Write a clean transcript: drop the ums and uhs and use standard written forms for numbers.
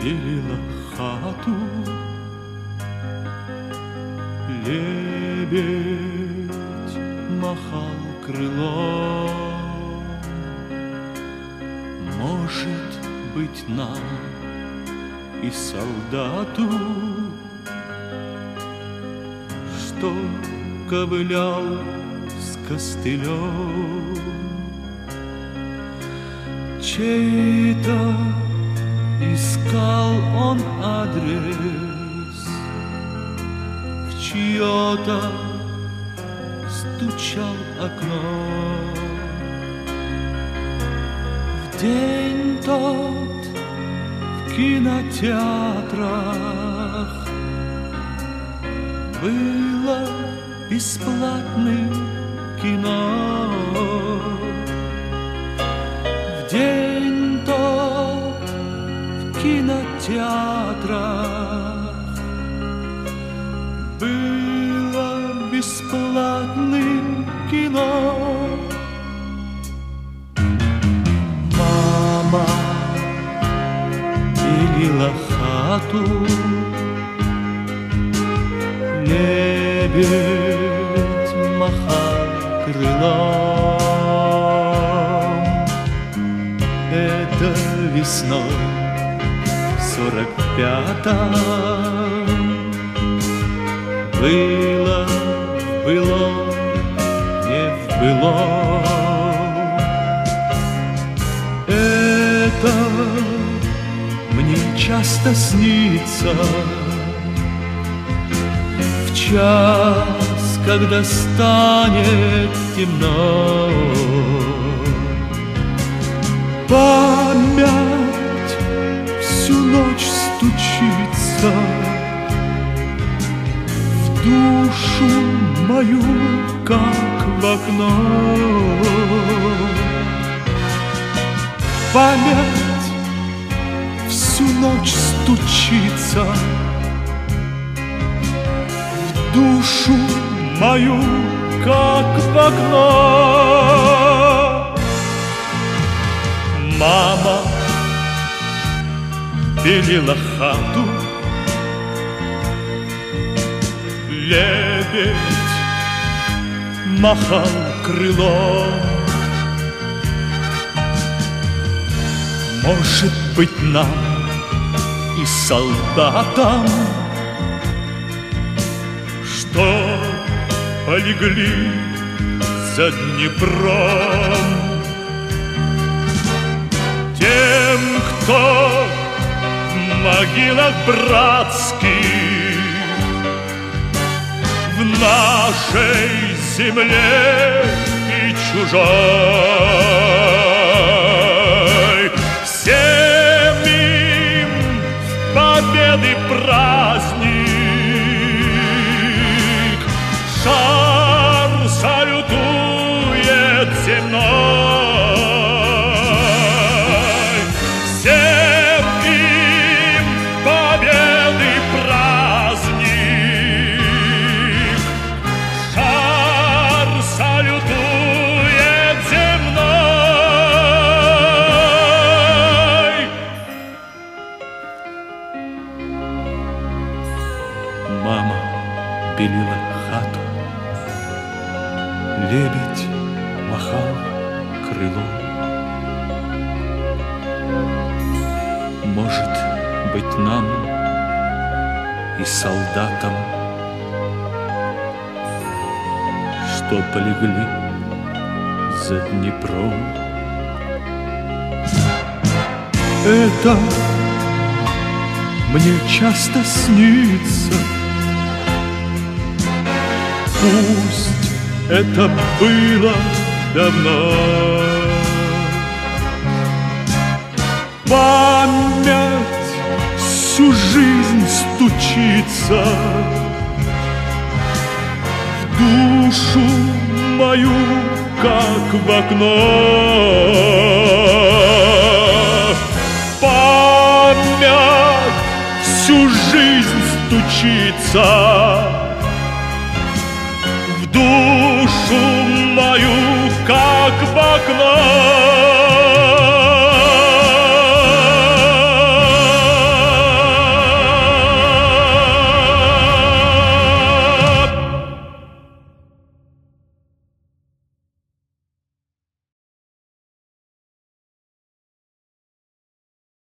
белила хату, лебедь махал крылом. Может быть, нам и солдату, что ковылял с костылем, чей-то искал он адрес, в чье-то стучал окно. В день тот в кинотеатрах было бесплатным кино. В день тот в кинотеатрах было бесплатным кино. Мама белила хату, лебедь махал крылом. Это весной в 45-м было не в былом. Это мне часто снится в час, когда станет темно. Память всю ночь стучится в душу мою, как в окно. Память всю ночь стучится в душу мою, как в окно. Мама белила хату, лебедь махал крылом. Может быть, нам и солдатам, что полегли за Днепром, тем, кто в могилах братских в нашей земле и чужой, всем им победы праздник, шар салютует земной. Всем им победы праздник, шар салютует земной. Мама белила хату, лебедь махал крылом. Может быть, нам и солдатам, что полегли за Днепром. Это мне часто снится. Пусть это было давно. Память всю жизнь стучится в душу мою, как в окно. Память всю жизнь стучится в душу мою, как в окно.